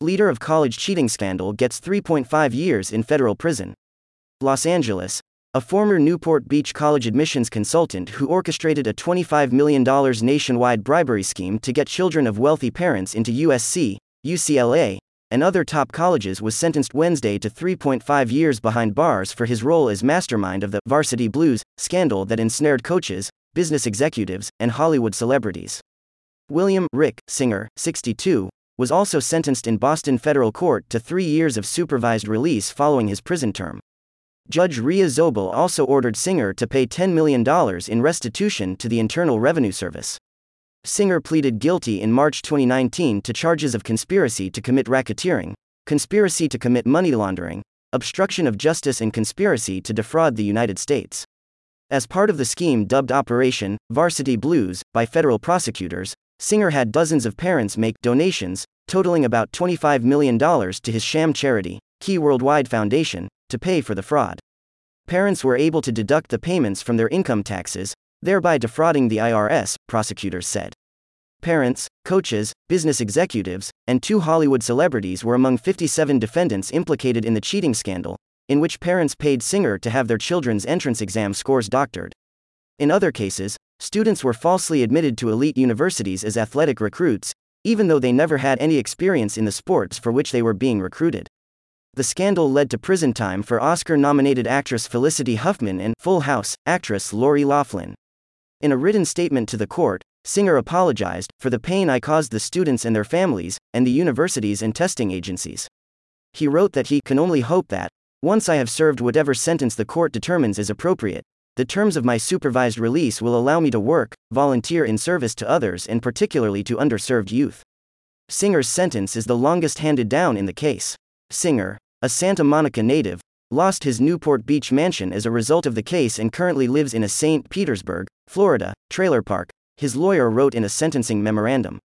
Leader of college cheating scandal gets 3.5 years in federal prison. Los Angeles. A former Newport Beach college admissions consultant who orchestrated a $25 million nationwide bribery scheme to get children of wealthy parents into USC, UCLA, and other top colleges was sentenced Wednesday to 3.5 years behind bars for his role as mastermind of the Varsity Blues scandal that ensnared coaches, business executives, and Hollywood celebrities. William Rick Singer, 62, was also sentenced in Boston federal court to 3 years of supervised release following his prison term. Judge Rhea Zobel also ordered Singer to pay $10 million in restitution to the Internal Revenue Service. Singer pleaded guilty in March 2019 to charges of conspiracy to commit racketeering, conspiracy to commit money laundering, obstruction of justice, and conspiracy to defraud the United States. As part of the scheme dubbed Operation Varsity Blues by federal prosecutors, Singer had dozens of parents make donations, totaling about $25 million to his sham charity, Key Worldwide Foundation, to pay for the fraud. Parents were able to deduct the payments from their income taxes, thereby defrauding the IRS, prosecutors said. Parents, coaches, business executives, and 2 Hollywood celebrities were among 57 defendants implicated in the cheating scandal, in which parents paid Singer to have their children's entrance exam scores doctored. In other cases, students were falsely admitted to elite universities as athletic recruits, even though they never had any experience in the sports for which they were being recruited. The scandal led to prison time for Oscar-nominated actress Felicity Huffman and Full House actress Lori Loughlin. In a written statement to the court, Singer apologized for the pain I caused the students and their families, and the universities and testing agencies. He wrote that he can only hope that, once I have served whatever sentence the court determines is appropriate, the terms of my supervised release will allow me to work, volunteer in service to others and particularly to underserved youth. Singer's sentence is the longest handed down in the case. Singer, a Santa Monica native, lost his Newport Beach mansion as a result of the case and currently lives in a St. Petersburg, Florida, trailer park, his lawyer wrote in a sentencing memorandum.